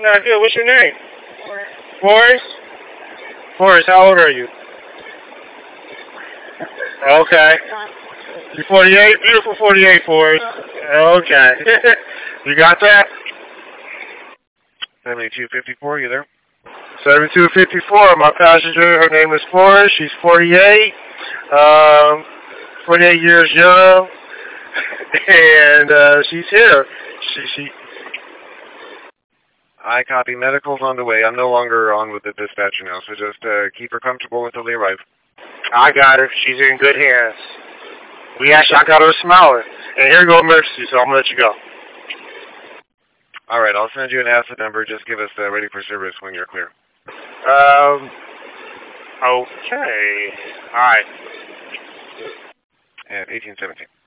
Not good. What's your name? Forrest? Forrest, how old are you? Okay. You 48? Beautiful 48, Forrest. Okay. You got that? 7254, you there? 7254. My passenger, her name is Forrest. She's 48. 48 years young. And she's here. She I copy. Medical's on the way. I'm no longer on with the dispatcher now, so just keep her comfortable until they arrive. I got her. She's in good hands. I got her smiling. And here go emergency, so I'm going to let you go. All right, I'll send you an asset number. Just give us ready for service when you're clear. Okay. All right. At 1817.